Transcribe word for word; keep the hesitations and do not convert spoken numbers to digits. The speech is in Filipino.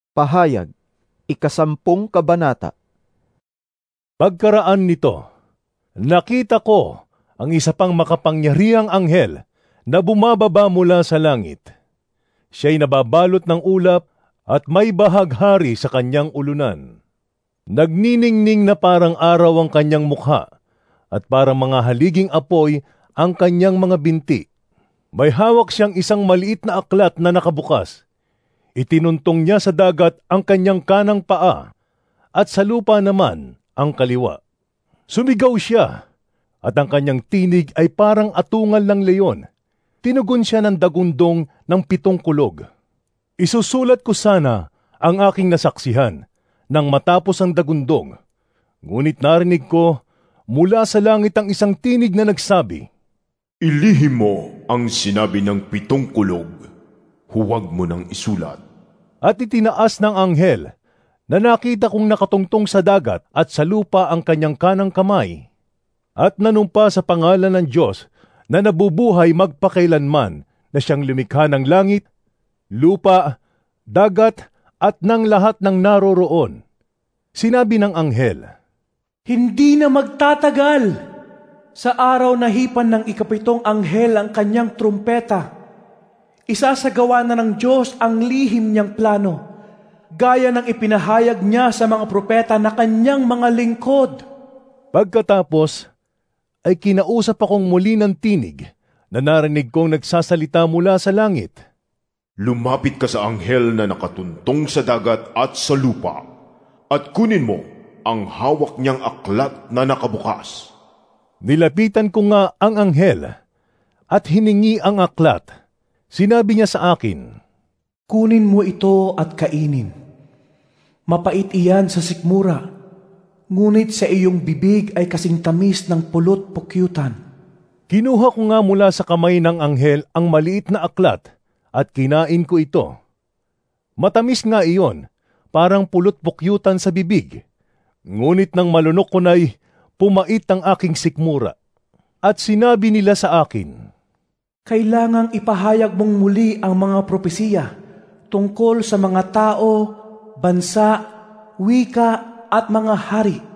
Pahayag, ikasampung kabanata. Pagkaraan nito, nakita ko ang isa pang makapangyarihang anghel na bumababa mula sa langit. Siya'y nababalot ng ulap at may bahaghari sa kanyang ulunan. Nagniningning na parang araw ang kanyang mukha at parang mga haliging apoy ang kanyang mga binti. May hawak siyang isang maliit na aklat na nakabukas. Itinuntong niya sa dagat ang kanyang kanang paa at sa lupa naman ang kaliwa. Sumigaw siya at ang kanyang tinig ay parang atungal ng leon. Tinugon siya ng dagundong ng pitong kulog. Isusulat ko sana ang aking nasaksihan nang matapos ang dagundong. Ngunit narinig ko mula sa langit ang isang tinig na nagsabi, "Ilihim mo ang sinabi ng pitong kulog. Huwag mo nang isulat." At itinaas ng anghel na nakita kong nakatungtong sa dagat at sa lupa ang kanyang kanang kamay at nanumpa sa pangalan ng Diyos na nabubuhay magpakailanman na siyang lumikha ng langit, lupa, dagat at ng lahat ng naroroon. Sinabi ng anghel, "Hindi na magtatagal. Sa araw na hipan ng ikapitong anghel ang kanyang trumpeta, isasagawa na ng Diyos ang lihim niyang plano, gaya ng ipinahayag niya sa mga propeta na kanyang mga lingkod." Pagkatapos ay kinausap akong muli ng tinig na narinig kong nagsasalita mula sa langit. "Lumapit ka sa anghel na nakatuntong sa dagat at sa lupa, at kunin mo ang hawak niyang aklat na nakabukas." Nilapitan ko nga ang anghel at hiningi ang aklat. Sinabi niya sa akin, "Kunin mo ito at kainin. Mapait iyan sa sikmura, ngunit sa iyong bibig ay kasing tamis ng pulot pukyutan." Kinuha ko nga mula sa kamay ng anghel ang maliit na aklat at kinain ko ito. Matamis nga iyon, parang pulot pukyutan sa bibig. Ngunit nang malunok ko na'y pumait ang aking sikmura. At sinabi nila sa akin, "Kailangang ipahayag mong muli ang mga propesiya tungkol sa mga tao, bansa, wika at mga hari.